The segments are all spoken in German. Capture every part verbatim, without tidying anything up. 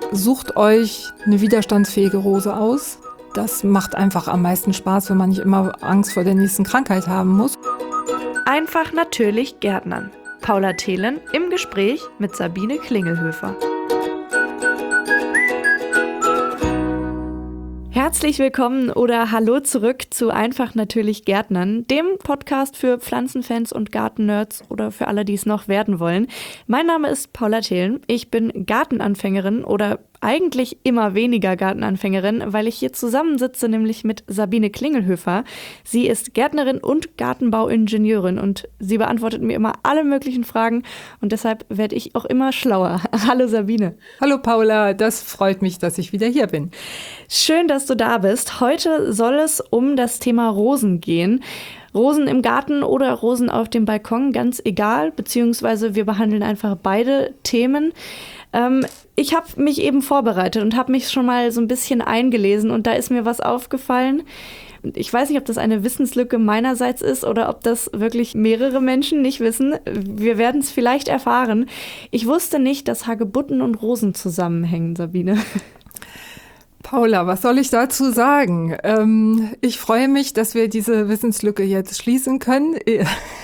Sucht euch eine widerstandsfähige Rose aus. Das macht einfach am meisten Spaß, wenn man nicht immer Angst vor der nächsten Krankheit haben muss. Einfach natürlich Gärtnern. Paula Thelen im Gespräch mit Sabine Klingelhöfer. Herzlich willkommen oder hallo zurück zu Einfach natürlich Gärtnern, dem Podcast für Pflanzenfans und Gartennerds oder für alle, die es noch werden wollen. Mein Name ist Paula Thelen, ich bin Gartenanfängerin oder eigentlich immer weniger Gartenanfängerin, weil ich hier zusammensitze, nämlich mit Sabine Klingelhöfer. Sie ist Gärtnerin und Gartenbauingenieurin und sie beantwortet mir immer alle möglichen Fragen und deshalb werde ich auch immer schlauer. Hallo Sabine. Hallo Paula, das freut mich, dass ich wieder hier bin. Schön, dass du da bist. Heute soll es um das Thema Rosen gehen. Rosen im Garten oder Rosen auf dem Balkon, ganz egal, beziehungsweise wir behandeln einfach beide Themen. Ähm, ich habe mich eben vorbereitet und habe mich schon mal so ein bisschen eingelesen und da ist mir was aufgefallen. Ich weiß nicht, ob das eine Wissenslücke meinerseits ist oder ob das wirklich mehrere Menschen nicht wissen. Wir werden es vielleicht erfahren. Ich wusste nicht, dass Hagebutten und Rosen zusammenhängen, Sabine. Paula, was soll ich dazu sagen? Ähm, ich freue mich, dass wir diese Wissenslücke jetzt schließen können. äh,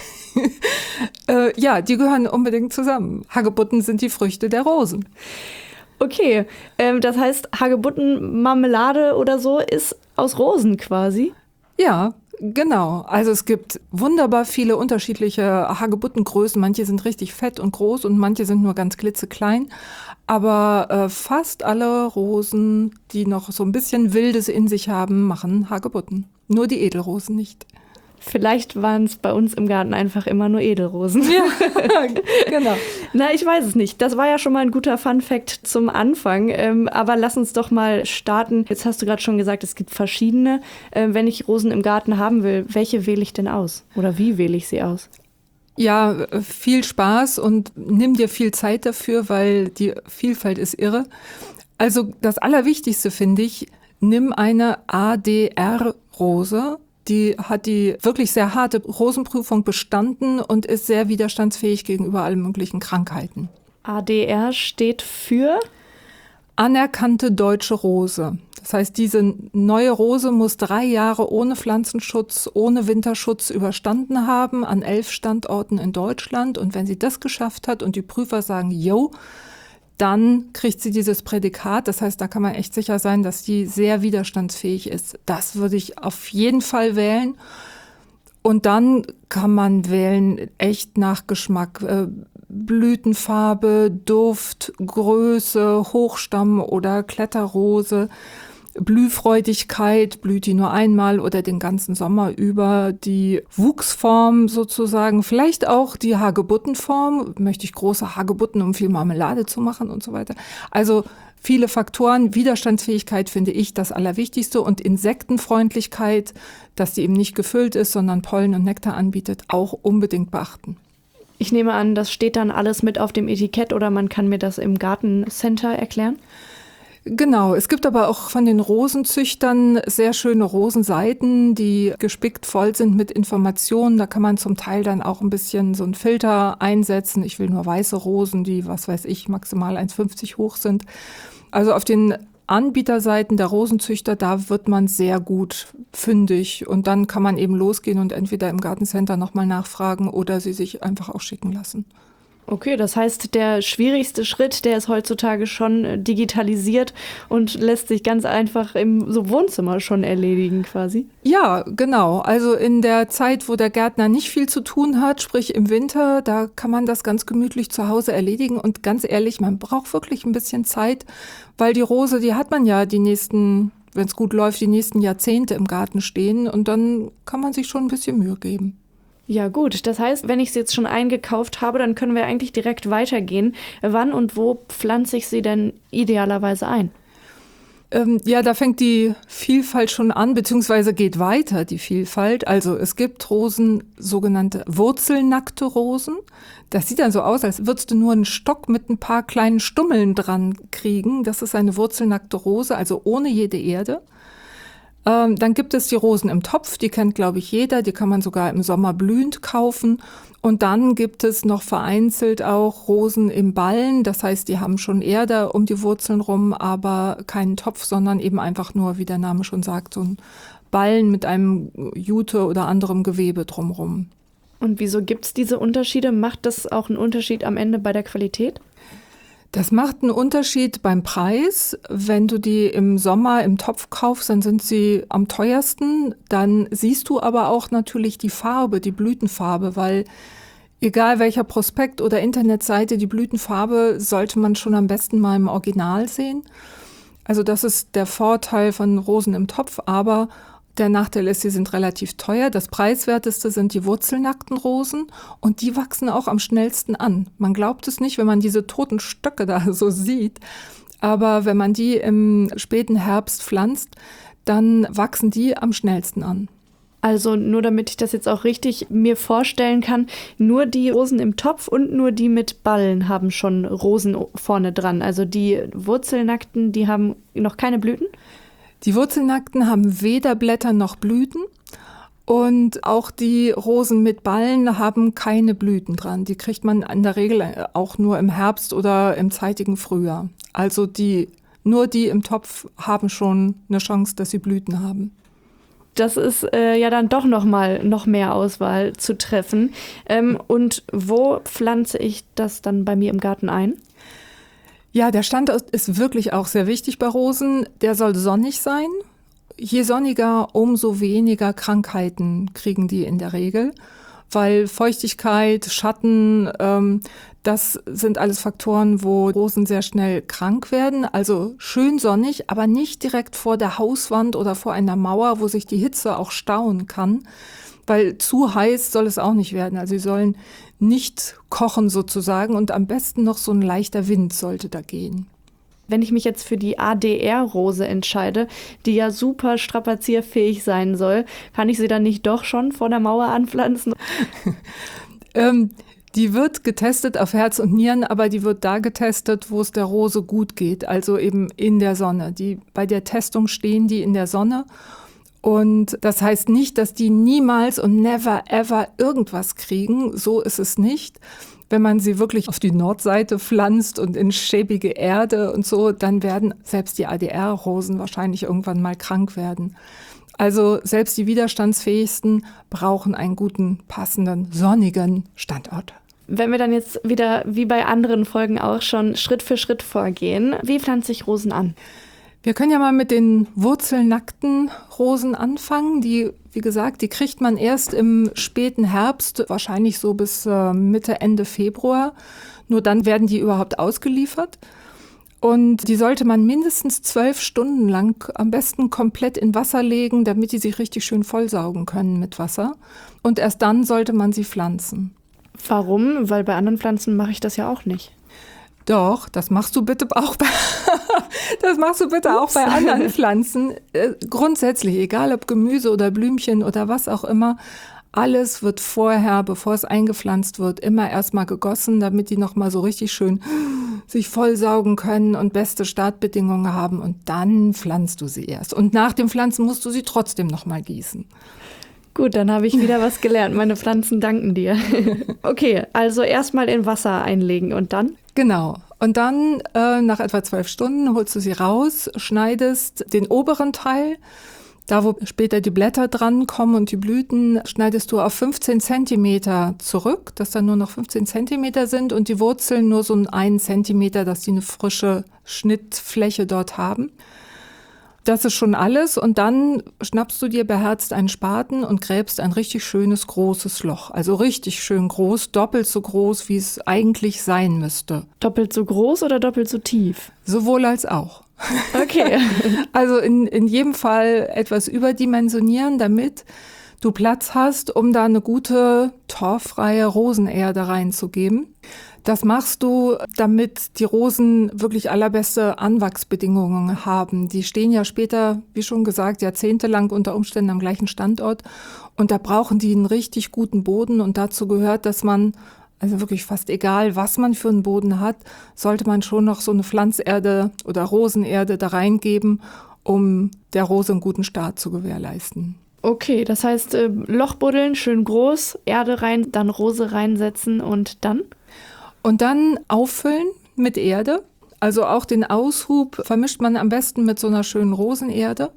ja, die gehören unbedingt zusammen. Hagebutten sind die Früchte der Rosen. Okay, ähm, das heißt, Hagebuttenmarmelade oder so ist aus Rosen quasi? Ja, genau. Also es gibt wunderbar viele unterschiedliche Hagebuttengrößen. Manche sind richtig fett und groß und manche sind nur ganz klitzeklein. Aber äh, fast alle Rosen, die noch so ein bisschen Wildes in sich haben, machen Hagebutten. Nur die Edelrosen nicht. Vielleicht waren es bei uns im Garten einfach immer nur Edelrosen. Ja, genau. Na, ich weiß es nicht. Das war ja schon mal ein guter Fun-Fact zum Anfang. Ähm, aber lass uns doch mal starten. Jetzt hast du gerade schon gesagt, es gibt verschiedene. Ähm, wenn ich Rosen im Garten haben will, welche wähle ich denn aus? Oder wie wähle ich sie aus? Ja, viel Spaß und nimm dir viel Zeit dafür, weil die Vielfalt ist irre. Also das Allerwichtigste finde ich, nimm eine A D R-Rose. Die hat die wirklich sehr harte Rosenprüfung bestanden und ist sehr widerstandsfähig gegenüber allen möglichen Krankheiten. A D R steht für? Anerkannte deutsche Rose. Das heißt, diese neue Rose muss drei Jahre ohne Pflanzenschutz, ohne Winterschutz überstanden haben an elf Standorten in Deutschland. Und wenn sie das geschafft hat und die Prüfer sagen, yo, dann kriegt sie dieses Prädikat. Das heißt, da kann man echt sicher sein, dass die sehr widerstandsfähig ist. Das würde ich auf jeden Fall wählen. Und dann kann man wählen echt nach Geschmack. Äh, Blütenfarbe, Duft, Größe, Hochstamm oder Kletterrose, Blühfreudigkeit, blüht die nur einmal oder den ganzen Sommer über, die Wuchsform sozusagen, vielleicht auch die Hagebuttenform, möchte ich große Hagebutten, um viel Marmelade zu machen und so weiter. Also viele Faktoren, Widerstandsfähigkeit finde ich das Allerwichtigste und Insektenfreundlichkeit, dass die eben nicht gefüllt ist, sondern Pollen und Nektar anbietet, auch unbedingt beachten. Ich nehme an, das steht dann alles mit auf dem Etikett oder man kann mir das im Gartencenter erklären? Genau, es gibt aber auch von den Rosenzüchtern sehr schöne Rosenseiten, die gespickt voll sind mit Informationen. Da kann man zum Teil dann auch ein bisschen so einen Filter einsetzen. Ich will nur weiße Rosen, die, was weiß ich, maximal eins Komma fünfzig hoch sind. Also auf den Anbieterseiten der Rosenzüchter, da wird man sehr gut fündig. Und dann kann man eben losgehen und entweder im Gartencenter nochmal nachfragen oder sie sich einfach auch schicken lassen. Okay, das heißt, der schwierigste Schritt, der ist heutzutage schon digitalisiert und lässt sich ganz einfach im so Wohnzimmer schon erledigen quasi. Ja, genau. Also in der Zeit, wo der Gärtner nicht viel zu tun hat, sprich im Winter, da kann man das ganz gemütlich zu Hause erledigen. Und ganz ehrlich, man braucht wirklich ein bisschen Zeit, weil die Rose, die hat man ja die nächsten, wenn es gut läuft, die nächsten Jahrzehnte im Garten stehen. Und dann kann man sich schon ein bisschen Mühe geben. Ja gut, das heißt, wenn ich sie jetzt schon eingekauft habe, dann können wir eigentlich direkt weitergehen. Wann und wo pflanze ich sie denn idealerweise ein? Ähm, ja, da fängt die Vielfalt schon an, beziehungsweise geht weiter, die Vielfalt. Also es gibt Rosen, sogenannte wurzelnackte Rosen. Das sieht dann so aus, als würdest du nur einen Stock mit ein paar kleinen Stummeln dran kriegen. Das ist eine wurzelnackte Rose, also ohne jede Erde. Ähm, dann gibt es die Rosen im Topf, die kennt, glaube ich, jeder. Die kann man sogar im Sommer blühend kaufen. Und dann gibt es noch vereinzelt auch Rosen im Ballen. Das heißt, die haben schon Erde um die Wurzeln rum, aber keinen Topf, sondern eben einfach nur, wie der Name schon sagt, so ein Ballen mit einem Jute oder anderem Gewebe drumherum. Und wieso gibt es diese Unterschiede? Macht das auch einen Unterschied am Ende bei der Qualität? Das macht einen Unterschied beim Preis. Wenn du die im Sommer im Topf kaufst, dann sind sie am teuersten. Dann siehst du aber auch natürlich die Farbe, die Blütenfarbe, weil egal welcher Prospekt oder Internetseite, die Blütenfarbe sollte man schon am besten mal im Original sehen. Also das ist der Vorteil von Rosen im Topf, aber der Nachteil ist, sie sind relativ teuer. Das preiswerteste sind die wurzelnackten Rosen und die wachsen auch am schnellsten an. Man glaubt es nicht, wenn man diese toten Stöcke da so sieht, aber wenn man die im späten Herbst pflanzt, dann wachsen die am schnellsten an. Also nur damit ich das jetzt auch richtig mir vorstellen kann, nur die Rosen im Topf und nur die mit Ballen haben schon Rosen vorne dran. Also die wurzelnackten, die haben noch keine Blüten? Die Wurzelnackten haben weder Blätter noch Blüten und auch die Rosen mit Ballen haben keine Blüten dran. Die kriegt man in der Regel auch nur im Herbst oder im zeitigen Frühjahr. Also die, nur die im Topf haben schon eine Chance, dass sie Blüten haben. Das ist äh, ja dann doch noch mal noch mehr Auswahl zu treffen. Ähm, und wo pflanze ich das dann bei mir im Garten ein? Ja, der Standort ist wirklich auch sehr wichtig bei Rosen. Der soll sonnig sein. Je sonniger, umso weniger Krankheiten kriegen die in der Regel, weil Feuchtigkeit, Schatten, ähm, das sind alles Faktoren, wo Rosen sehr schnell krank werden. Also schön sonnig, aber nicht direkt vor der Hauswand oder vor einer Mauer, wo sich die Hitze auch stauen kann. Weil zu heiß soll es auch nicht werden. Also sie sollen nicht kochen sozusagen und am besten noch so ein leichter Wind sollte da gehen. Wenn ich mich jetzt für die A D R-Rose entscheide, die ja super strapazierfähig sein soll, kann ich sie dann nicht doch schon vor der Mauer anpflanzen? ähm, die wird getestet auf Herz und Nieren, aber die wird da getestet, wo es der Rose gut geht, also eben in der Sonne. Die, bei der Testung stehen die in der Sonne. Und das heißt nicht, dass die niemals und never ever irgendwas kriegen. So ist es nicht. Wenn man sie wirklich auf die Nordseite pflanzt und in schäbige Erde und so, dann werden selbst die A D R-Rosen wahrscheinlich irgendwann mal krank werden. Also selbst die widerstandsfähigsten brauchen einen guten, passenden, sonnigen Standort. Wenn wir dann jetzt wieder, wie bei anderen Folgen auch schon, Schritt für Schritt vorgehen, wie pflanze ich Rosen an? Wir können ja mal mit den wurzelnackten Rosen anfangen. Die, wie gesagt, die kriegt man erst im späten Herbst, wahrscheinlich so bis äh, Mitte, Ende Februar. Nur dann werden die überhaupt ausgeliefert. Und die sollte man mindestens zwölf Stunden lang am besten komplett in Wasser legen, damit die sich richtig schön vollsaugen können mit Wasser. Und erst dann sollte man sie pflanzen. Warum? Weil bei anderen Pflanzen mache ich das ja auch nicht. Doch, das machst du bitte auch bei, das machst du bitte auch bei anderen Pflanzen. Äh, grundsätzlich, egal ob Gemüse oder Blümchen oder was auch immer, alles wird vorher, bevor es eingepflanzt wird, immer erstmal gegossen, damit die nochmal so richtig schön sich vollsaugen können und beste Startbedingungen haben. Und dann pflanzt du sie erst. Und nach dem Pflanzen musst du sie trotzdem nochmal gießen. Gut, dann habe ich wieder was gelernt. Meine Pflanzen danken dir. Okay, also erstmal in Wasser einlegen und dann? Genau. Und dann äh, nach etwa zwölf Stunden holst du sie raus, schneidest den oberen Teil, da wo später die Blätter dran kommen und die Blüten, schneidest du auf fünfzehn Zentimeter zurück, dass dann nur noch fünfzehn Zentimeter sind und die Wurzeln nur so einen Zentimeter, dass die eine frische Schnittfläche dort haben. Das ist schon alles und dann schnappst du dir beherzt einen Spaten und gräbst ein richtig schönes, großes Loch. Also richtig schön groß, doppelt so groß, wie es eigentlich sein müsste. Doppelt so groß oder doppelt so tief? Sowohl als auch. Okay. Also in, in jedem Fall etwas überdimensionieren, damit du Platz hast, um da eine gute, torffreie Rosenerde reinzugeben. Das machst du, damit die Rosen wirklich allerbeste Anwachsbedingungen haben. Die stehen ja später, wie schon gesagt, jahrzehntelang unter Umständen am gleichen Standort. Und da brauchen die einen richtig guten Boden. Und dazu gehört, dass man, also wirklich fast egal, was man für einen Boden hat, sollte man schon noch so eine Pflanzerde oder Rosenerde da reingeben. um der Rose einen guten Start zu gewährleisten. Okay, das heißt, äh, Loch buddeln, schön groß, Erde rein, dann Rose reinsetzen und dann? Und dann auffüllen mit Erde. Also auch den Aushub vermischt man am besten mit so einer schönen Rosenerde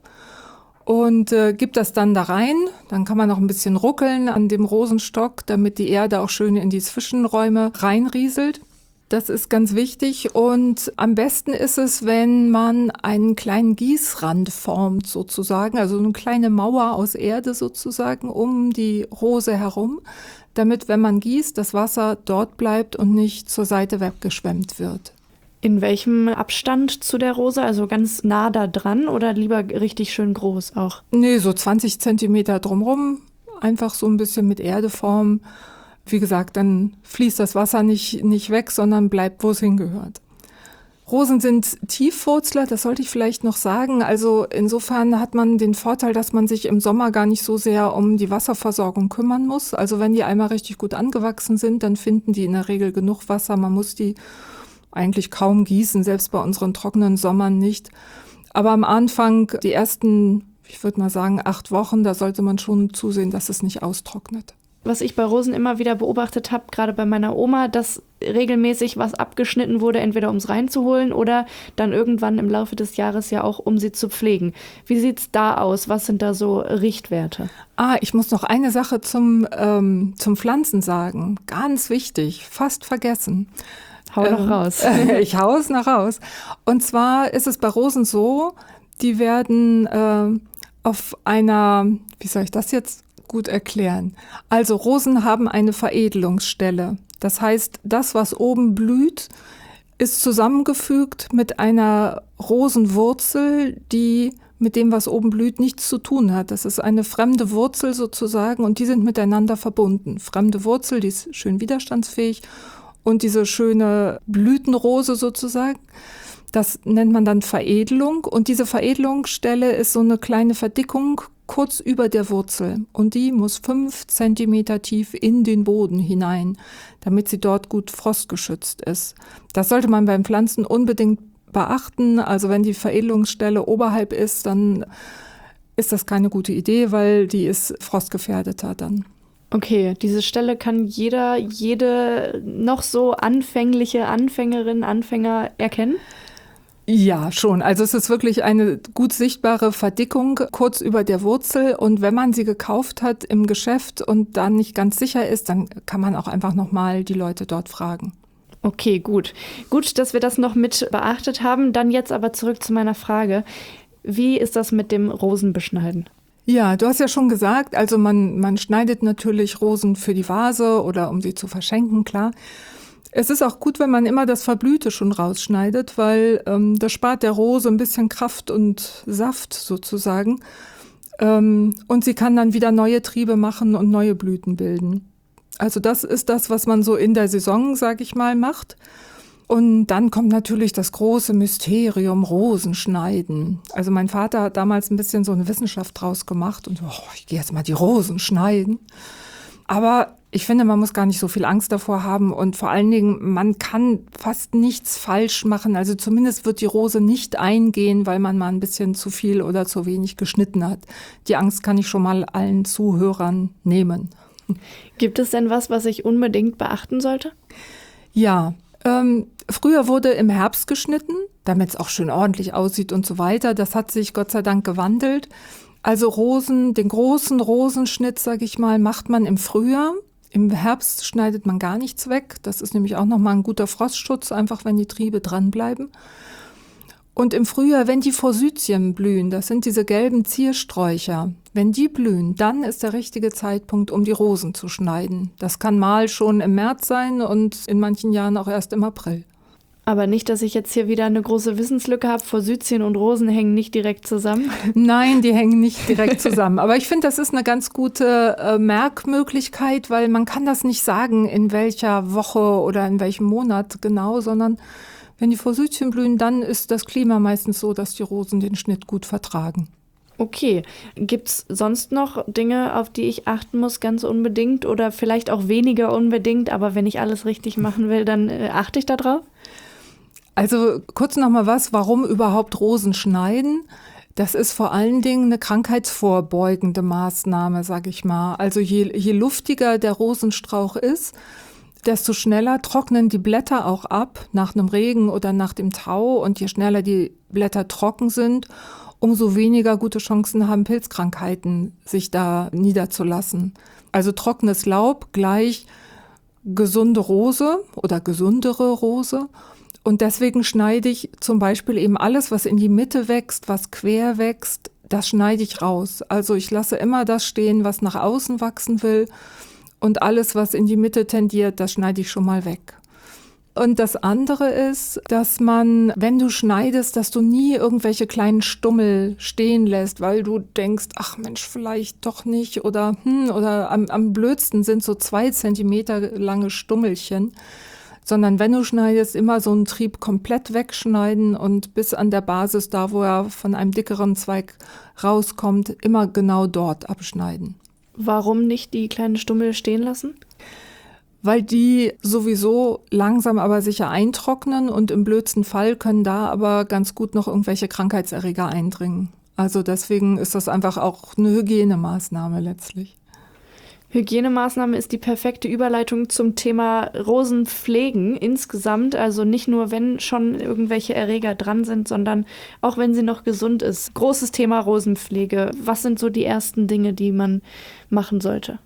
und äh, gibt das dann da rein. Dann kann man noch ein bisschen ruckeln an dem Rosenstock, damit die Erde auch schön in die Zwischenräume reinrieselt. Das ist ganz wichtig und am besten ist es, wenn man einen kleinen Gießrand formt sozusagen, also eine kleine Mauer aus Erde sozusagen um die Rose herum, damit, wenn man gießt, das Wasser dort bleibt und nicht zur Seite weggeschwemmt wird. In welchem Abstand zu der Rose? Also ganz nah da dran oder lieber richtig schön groß auch? Nee, so zwanzig Zentimeter drumherum, einfach so ein bisschen mit Erde formen. Wie gesagt, dann fließt das Wasser nicht, nicht weg, sondern bleibt, wo es hingehört. Rosen sind Tiefwurzler, das sollte ich vielleicht noch sagen. Also insofern hat man den Vorteil, dass man sich im Sommer gar nicht so sehr um die Wasserversorgung kümmern muss. Also wenn die einmal richtig gut angewachsen sind, dann finden die in der Regel genug Wasser. Man muss die eigentlich kaum gießen, selbst bei unseren trockenen Sommern nicht. Aber am Anfang, die ersten, ich würde mal sagen, acht Wochen, da sollte man schon zusehen, dass es nicht austrocknet. Was ich bei Rosen immer wieder beobachtet habe, gerade bei meiner Oma, dass regelmäßig was abgeschnitten wurde, entweder um es reinzuholen oder dann irgendwann im Laufe des Jahres ja auch, um sie zu pflegen. Wie sieht's da aus? Was sind da so Richtwerte? Ah, ich muss noch eine Sache zum, ähm, zum Pflanzen sagen. Ganz wichtig, fast vergessen. Hau noch ähm, raus. Ich hau es noch raus. Und zwar ist es bei Rosen so, die werden äh, auf einer, wie soll ich das jetzt gut erklären? Also Rosen haben eine Veredelungsstelle. Das heißt, das, was oben blüht, ist zusammengefügt mit einer Rosenwurzel, die mit dem, was oben blüht, nichts zu tun hat. Das ist eine fremde Wurzel sozusagen und die sind miteinander verbunden. Fremde Wurzel, die ist schön widerstandsfähig und diese schöne Blütenrose sozusagen, das nennt man dann Veredelung. Und diese Veredelungsstelle ist so eine kleine Verdickung kurz über der Wurzel. Und die muss fünf Zentimeter tief in den Boden hinein, damit sie dort gut frostgeschützt ist. Das sollte man beim Pflanzen unbedingt beachten. Also wenn die Veredelungsstelle oberhalb ist, dann ist das keine gute Idee, weil die ist frostgefährdeter dann. Okay, diese Stelle kann jeder, jede noch so anfängliche Anfängerin, Anfänger erkennen? Ja, schon. Also es ist wirklich eine gut sichtbare Verdickung kurz über der Wurzel. Und wenn man sie gekauft hat im Geschäft und dann nicht ganz sicher ist, dann kann man auch einfach nochmal die Leute dort fragen. Okay, gut. Gut, dass wir das noch mit beachtet haben. Dann jetzt aber zurück zu meiner Frage. Wie ist das mit dem Rosenbeschneiden? Ja, du hast ja schon gesagt, also man, man schneidet natürlich Rosen für die Vase oder um sie zu verschenken, klar. Es ist auch gut, wenn man immer das Verblühte schon rausschneidet, weil ähm, das spart der Rose ein bisschen Kraft und Saft sozusagen. Ähm, und sie kann dann wieder neue Triebe machen und neue Blüten bilden. Also das ist das, was man so in der Saison, sag ich mal, macht. Und dann kommt natürlich das große Mysterium Rosenschneiden. Also mein Vater hat damals ein bisschen so eine Wissenschaft draus gemacht und oh, ich gehe jetzt mal die Rosen schneiden. Aber ich finde, man muss gar nicht so viel Angst davor haben und vor allen Dingen, man kann fast nichts falsch machen. Also zumindest wird die Rose nicht eingehen, weil man mal ein bisschen zu viel oder zu wenig geschnitten hat. Die Angst kann ich schon mal allen Zuhörern nehmen. Gibt es denn was, was ich unbedingt beachten sollte? Ja, ähm, früher wurde im Herbst geschnitten, damit es auch schön ordentlich aussieht und so weiter. Das hat sich Gott sei Dank gewandelt. Also Rosen, den großen Rosenschnitt, sage ich mal, macht man im Frühjahr. Im Herbst schneidet man gar nichts weg. Das ist nämlich auch nochmal ein guter Frostschutz, einfach wenn die Triebe dranbleiben. Und im Frühjahr, wenn die Forsythien blühen, das sind diese gelben Ziersträucher, wenn die blühen, dann ist der richtige Zeitpunkt, um die Rosen zu schneiden. Das kann mal schon im März sein und in manchen Jahren auch erst im April. Aber nicht, dass ich jetzt hier wieder eine große Wissenslücke habe. Forsythien und Rosen hängen nicht direkt zusammen. Nein, die hängen nicht direkt zusammen. Aber ich finde, das ist eine ganz gute äh, Merkmöglichkeit, weil man kann das nicht sagen, in welcher Woche oder in welchem Monat genau, sondern wenn die Forsythien blühen, dann ist das Klima meistens so, dass die Rosen den Schnitt gut vertragen. Okay. Gibt es sonst noch Dinge, auf die ich achten muss, ganz unbedingt oder vielleicht auch weniger unbedingt, aber wenn ich alles richtig machen will, dann äh, achte ich da drauf? Also kurz noch mal was, warum überhaupt Rosen schneiden? Das ist vor allen Dingen eine krankheitsvorbeugende Maßnahme, sag ich mal. Also je, je luftiger der Rosenstrauch ist, desto schneller trocknen die Blätter auch ab nach einem Regen oder nach dem Tau. Und je schneller die Blätter trocken sind, umso weniger gute Chancen haben Pilzkrankheiten, sich da niederzulassen. Also trockenes Laub gleich gesunde Rose oder gesundere Rose. Und deswegen schneide ich zum Beispiel eben alles, was in die Mitte wächst, was quer wächst, das schneide ich raus. Also ich lasse immer das stehen, was nach außen wachsen will. Und alles, was in die Mitte tendiert, das schneide ich schon mal weg. Und das andere ist, dass man, wenn du schneidest, dass du nie irgendwelche kleinen Stummel stehen lässt, weil du denkst, ach Mensch, vielleicht doch nicht oder hm, oder am, am blödsten sind so zwei Zentimeter lange Stummelchen. Sondern wenn du schneidest, immer so einen Trieb komplett wegschneiden und bis an der Basis, da wo er von einem dickeren Zweig rauskommt, immer genau dort abschneiden. Warum nicht die kleinen Stummel stehen lassen? Weil die sowieso langsam aber sicher eintrocknen und im blödsten Fall können da aber ganz gut noch irgendwelche Krankheitserreger eindringen. Also deswegen ist das einfach auch eine Hygienemaßnahme letztlich. Hygienemaßnahme ist die perfekte Überleitung zum Thema Rosenpflegen insgesamt. Also nicht nur, wenn schon irgendwelche Erreger dran sind, sondern auch, wenn sie noch gesund ist. Großes Thema Rosenpflege. Was sind so die ersten Dinge, die man machen sollte?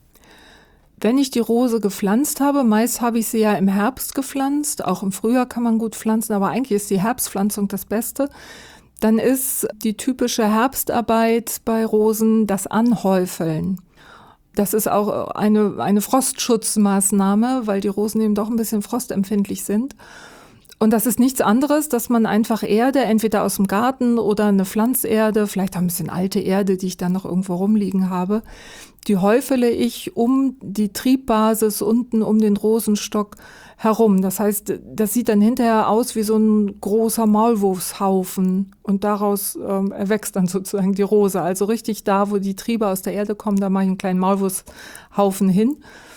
Wenn ich die Rose gepflanzt habe, meist habe ich sie ja im Herbst gepflanzt, auch im Frühjahr kann man gut pflanzen, aber eigentlich ist die Herbstpflanzung das Beste. Dann ist die typische Herbstarbeit bei Rosen das Anhäufeln. Das ist auch eine, eine Frostschutzmaßnahme, weil die Rosen eben doch ein bisschen frostempfindlich sind. Und das ist nichts anderes, dass man einfach Erde, entweder aus dem Garten oder eine Pflanzerde, vielleicht auch ein bisschen alte Erde, die ich dann noch irgendwo rumliegen habe, die häufele ich um die Triebbasis unten um den Rosenstock herum. Das heißt, das sieht dann hinterher aus wie so ein großer Maulwurfshaufen und daraus ähm, erwächst dann sozusagen die Rose. Also richtig da, wo die Triebe aus der Erde kommen, da mache ich einen kleinen Maulwurfshaufen hin.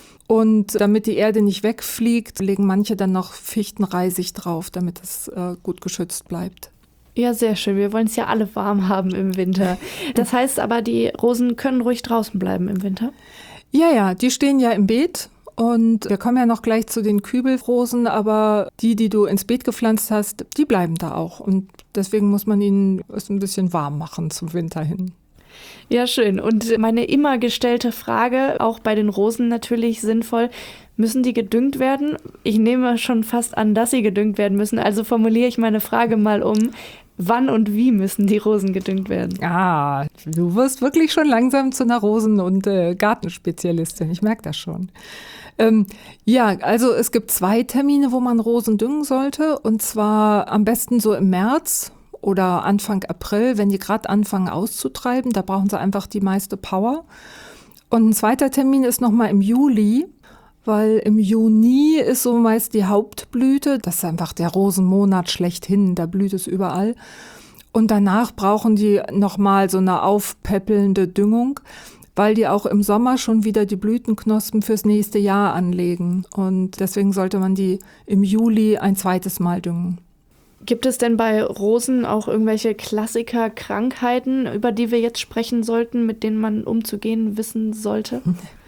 Und damit die Erde nicht wegfliegt, legen manche dann noch Fichtenreisig drauf, damit es äh, gut geschützt bleibt. Ja, sehr schön. Wir wollen es ja alle warm haben im Winter. Das heißt aber, die Rosen können ruhig draußen bleiben im Winter? Ja, ja, die stehen ja im Beet. Und wir kommen ja noch gleich zu den Kübelrosen, aber die, die du ins Beet gepflanzt hast, die bleiben da auch. Und deswegen muss man ihnen es ein bisschen warm machen zum Winter hin. Ja, schön. Und meine immer gestellte Frage, auch bei den Rosen natürlich sinnvoll, müssen die gedüngt werden? Ich nehme schon fast an, dass sie gedüngt werden müssen. Also formuliere ich meine Frage mal um. Wann und wie müssen die Rosen gedüngt werden? Ah, du wirst wirklich schon langsam zu einer Rosen- und äh, Gartenspezialistin. Ich merke das schon. Ähm, ja, also es gibt zwei Termine, wo man Rosen düngen sollte. Und zwar am besten so im März oder Anfang April, wenn die gerade anfangen auszutreiben. Da brauchen sie einfach die meiste Power. Und ein zweiter Termin ist nochmal im Juli, weil im Juni ist so meist die Hauptblüte. Das ist einfach der Rosenmonat schlechthin, da blüht es überall. Und danach brauchen die nochmal so eine aufpäppelnde Düngung, weil die auch im Sommer schon wieder die Blütenknospen fürs nächste Jahr anlegen. Und deswegen sollte man die im Juli ein zweites Mal düngen. Gibt es denn bei Rosen auch irgendwelche Klassiker-Krankheiten, über die wir jetzt sprechen sollten, mit denen man umzugehen wissen sollte?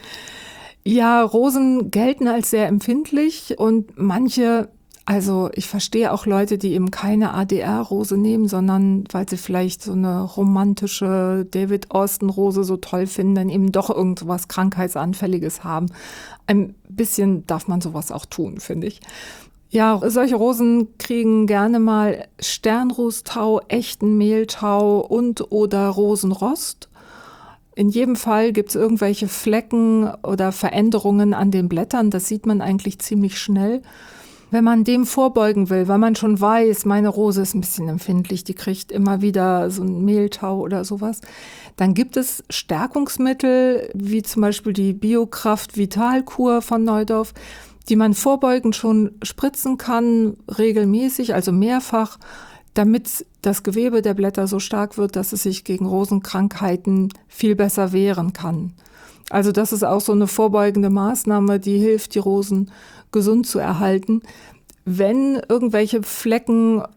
Ja, Rosen gelten als sehr empfindlich und manche, also ich verstehe auch Leute, die eben keine A D R-Rose nehmen, sondern weil sie vielleicht so eine romantische David-Austin-Rose so toll finden, dann eben doch irgendwas Krankheitsanfälliges haben. Ein bisschen darf man sowas auch tun, finde ich. Ja, solche Rosen kriegen gerne mal Sternrußtau, echten Mehltau und oder Rosenrost. In jedem Fall gibt es irgendwelche Flecken oder Veränderungen an den Blättern. Das sieht man eigentlich ziemlich schnell. Wenn man dem vorbeugen will, weil man schon weiß, meine Rose ist ein bisschen empfindlich, die kriegt immer wieder so einen Mehltau oder sowas, dann gibt es Stärkungsmittel, wie zum Beispiel die Biokraft Vitalkur von Neudorf, die man vorbeugend schon spritzen kann, regelmäßig, also mehrfach, damit das Gewebe der Blätter so stark wird, dass es sich gegen Rosenkrankheiten viel besser wehren kann. Also das ist auch so eine vorbeugende Maßnahme, die hilft, die Rosen gesund zu erhalten. Wenn irgendwelche Flecken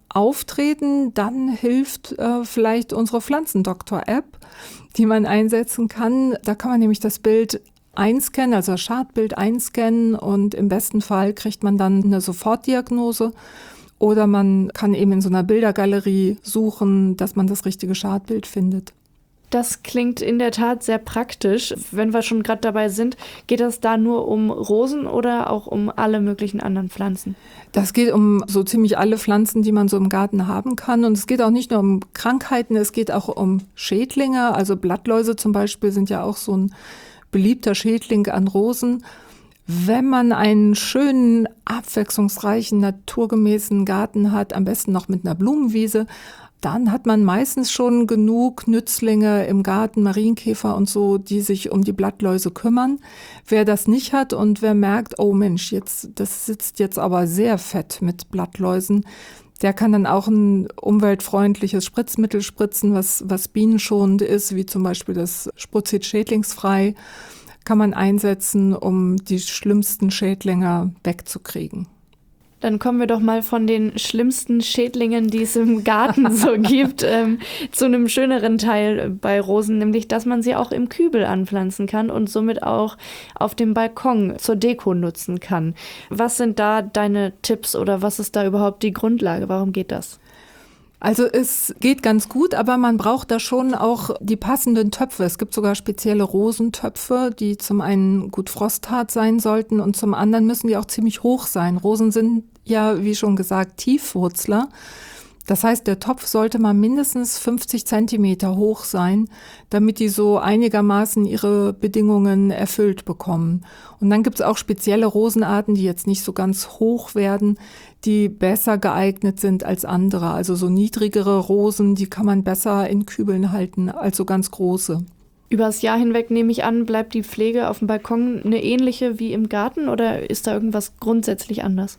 auftreten, dann hilft äh, vielleicht unsere Pflanzendoktor-App, die man einsetzen kann. Da kann man nämlich das Bild einscannen, also das Schadbild einscannen und im besten Fall kriegt man dann eine Sofortdiagnose. Oder man kann eben in so einer Bildergalerie suchen, dass man das richtige Schadbild findet. Das klingt in der Tat sehr praktisch. Wenn wir schon gerade dabei sind, geht das da nur um Rosen oder auch um alle möglichen anderen Pflanzen? Das geht um so ziemlich alle Pflanzen, die man so im Garten haben kann. Und es geht auch nicht nur um Krankheiten, es geht auch um Schädlinge. Also Blattläuse zum Beispiel sind ja auch so ein beliebter Schädling an Rosen. Wenn man einen schönen, abwechslungsreichen, naturgemäßen Garten hat, am besten noch mit einer Blumenwiese, dann hat man meistens schon genug Nützlinge im Garten, Marienkäfer und so, die sich um die Blattläuse kümmern. Wer das nicht hat und wer merkt, oh Mensch, jetzt, das sitzt jetzt aber sehr fett mit Blattläusen, der kann dann auch ein umweltfreundliches Spritzmittel spritzen, was, was bienenschonend ist, wie zum Beispiel das Spruzit schädlingsfrei, kann man einsetzen, um die schlimmsten Schädlinge wegzukriegen. Dann kommen wir doch mal von den schlimmsten Schädlingen, die es im Garten so gibt, ähm, zu einem schöneren Teil bei Rosen, nämlich, dass man sie auch im Kübel anpflanzen kann und somit auch auf dem Balkon zur Deko nutzen kann. Was sind da deine Tipps oder was ist da überhaupt die Grundlage? Warum geht das? Also es geht ganz gut, aber man braucht da schon auch die passenden Töpfe. Es gibt sogar spezielle Rosentöpfe, die zum einen gut frosthart sein sollten und zum anderen müssen die auch ziemlich hoch sein. Rosen sind ja, wie schon gesagt, Tiefwurzler. Das heißt, der Topf sollte mal mindestens fünfzig Zentimeter hoch sein, damit die so einigermaßen ihre Bedingungen erfüllt bekommen. Und dann gibt es auch spezielle Rosenarten, die jetzt nicht so ganz hoch werden, die besser geeignet sind als andere. Also so niedrigere Rosen, die kann man besser in Kübeln halten als so ganz große. Übers Jahr hinweg, nehme ich an, bleibt die Pflege auf dem Balkon eine ähnliche wie im Garten oder ist da irgendwas grundsätzlich anders?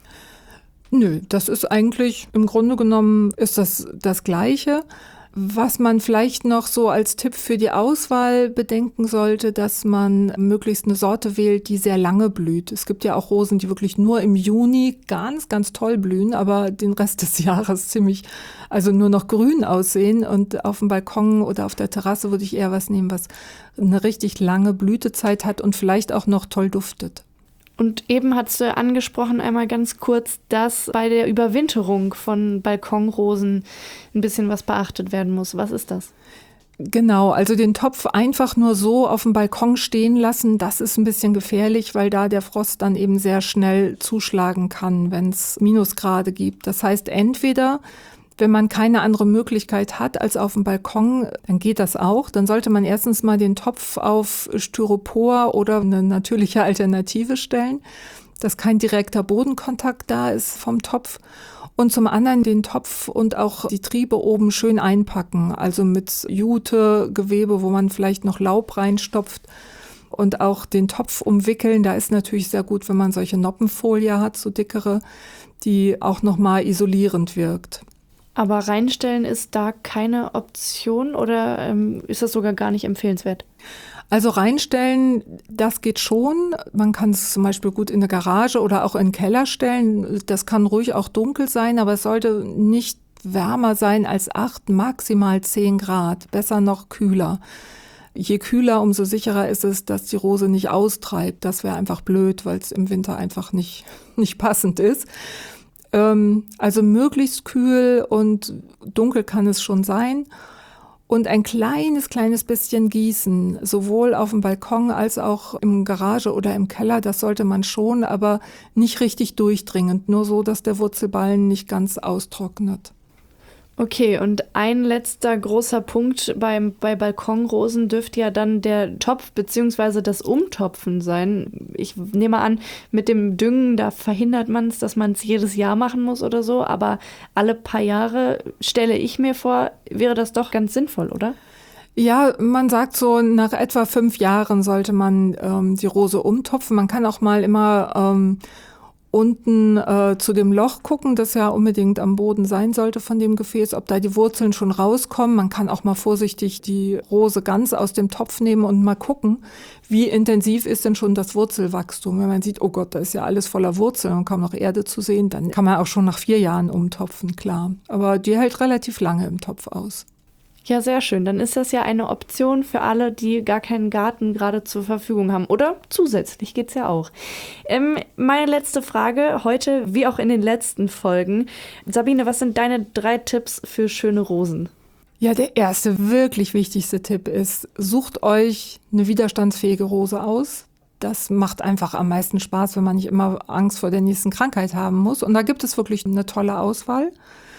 Nö, das ist eigentlich, im Grunde genommen ist das das Gleiche. Was man vielleicht noch so als Tipp für die Auswahl bedenken sollte, dass man möglichst eine Sorte wählt, die sehr lange blüht. Es gibt ja auch Rosen, die wirklich nur im Juni ganz, ganz toll blühen, aber den Rest des Jahres ziemlich, also nur noch grün aussehen. Und auf dem Balkon oder auf der Terrasse würde ich eher was nehmen, was eine richtig lange Blütezeit hat und vielleicht auch noch toll duftet. Und eben hast du angesprochen, einmal ganz kurz, dass bei der Überwinterung von Balkonrosen ein bisschen was beachtet werden muss. Was ist das? Genau, also den Topf einfach nur so auf dem Balkon stehen lassen, das ist ein bisschen gefährlich, weil da der Frost dann eben sehr schnell zuschlagen kann, wenn es Minusgrade gibt. Das heißt, entweder wenn man keine andere Möglichkeit hat als auf dem Balkon, dann geht das auch. Dann sollte man erstens mal den Topf auf Styropor oder eine natürliche Alternative stellen, dass kein direkter Bodenkontakt da ist vom Topf. Und zum anderen den Topf und auch die Triebe oben schön einpacken, also mit Jute, Gewebe, wo man vielleicht noch Laub reinstopft. Und auch den Topf umwickeln, da ist natürlich sehr gut, wenn man solche Noppenfolie hat, so dickere, die auch nochmal isolierend wirkt. Aber reinstellen ist da keine Option oder ähm, ist das sogar gar nicht empfehlenswert? Also reinstellen, das geht schon. Man kann es zum Beispiel gut in eine Garage oder auch in den Keller stellen. Das kann ruhig auch dunkel sein, aber es sollte nicht wärmer sein als acht, maximal zehn Grad. Besser noch kühler. Je kühler, umso sicherer ist es, dass die Rose nicht austreibt. Das wäre einfach blöd, weil es im Winter einfach nicht, nicht passend ist. Also möglichst kühl und dunkel kann es schon sein. Und ein kleines, kleines bisschen gießen, sowohl auf dem Balkon als auch im Garage oder im Keller, das sollte man schon, aber nicht richtig durchdringend, nur so, dass der Wurzelballen nicht ganz austrocknet. Okay, und ein letzter großer Punkt beim, bei Balkonrosen dürfte ja dann der Topf bzw. das Umtopfen sein. Ich nehme an, mit dem Düngen, da verhindert man es, dass man es jedes Jahr machen muss oder so, aber alle paar Jahre, stelle ich mir vor, wäre das doch ganz sinnvoll, oder? Ja, man sagt so, nach etwa fünf Jahren sollte man ähm, die Rose umtopfen. Man kann auch mal immer ähm, unten äh, zu dem Loch gucken, das ja unbedingt am Boden sein sollte von dem Gefäß, ob da die Wurzeln schon rauskommen. Man kann auch mal vorsichtig die Rose ganz aus dem Topf nehmen und mal gucken, wie intensiv ist denn schon das Wurzelwachstum. Wenn man sieht, oh Gott, da ist ja alles voller Wurzeln und kaum noch Erde zu sehen, dann kann man auch schon nach vier Jahren umtopfen, klar. Aber die hält relativ lange im Topf aus. Ja, sehr schön. Dann ist das ja eine Option für alle, die gar keinen Garten gerade zur Verfügung haben. Oder zusätzlich geht's ja auch. Ähm, meine letzte Frage heute, wie auch in den letzten Folgen. Sabine, was sind deine drei Tipps für schöne Rosen? Ja, der erste, wirklich wichtigste Tipp ist, sucht euch eine widerstandsfähige Rose aus. Das macht einfach am meisten Spaß, wenn man nicht immer Angst vor der nächsten Krankheit haben muss. Und da gibt es wirklich eine tolle Auswahl.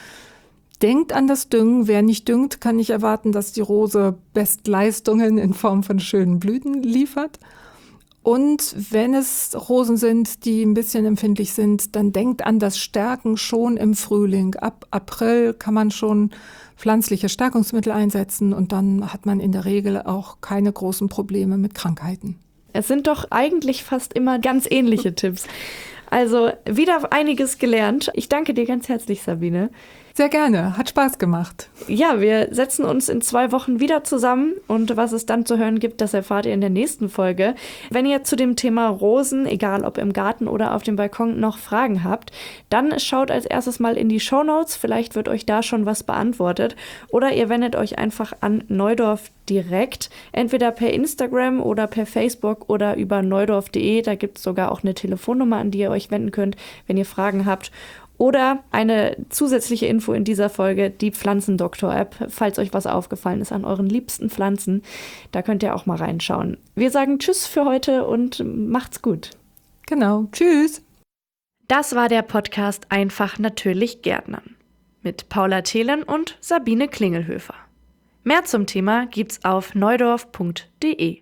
Denkt an das Düngen. Wer nicht düngt, kann nicht erwarten, dass die Rose Bestleistungen in Form von schönen Blüten liefert. Und wenn es Rosen sind, die ein bisschen empfindlich sind, dann denkt an das Stärken schon im Frühling. Ab April kann man schon pflanzliche Stärkungsmittel einsetzen und dann hat man in der Regel auch keine großen Probleme mit Krankheiten. Es sind doch eigentlich fast immer ganz ähnliche Tipps. Also wieder einiges gelernt. Ich danke dir ganz herzlich, Sabine. Sehr gerne, hat Spaß gemacht. Ja, wir setzen uns in zwei Wochen wieder zusammen und was es dann zu hören gibt, das erfahrt ihr in der nächsten Folge. Wenn ihr zu dem Thema Rosen, egal ob im Garten oder auf dem Balkon, noch Fragen habt, dann schaut als erstes mal in die Shownotes, vielleicht wird euch da schon was beantwortet oder ihr wendet euch einfach an Neudorf direkt, entweder per Instagram oder per Facebook oder über neudorf punkt de, da gibt es sogar auch eine Telefonnummer, an die ihr euch wenden könnt, wenn ihr Fragen habt. Oder eine zusätzliche Info in dieser Folge, die Pflanzendoktor-App, falls euch was aufgefallen ist an euren liebsten Pflanzen. Da könnt ihr auch mal reinschauen. Wir sagen Tschüss für heute und macht's gut. Genau, tschüss. Das war der Podcast Einfach natürlich Gärtnern mit Paula Thelen und Sabine Klingelhöfer. Mehr zum Thema gibt's auf neudorf punkt de.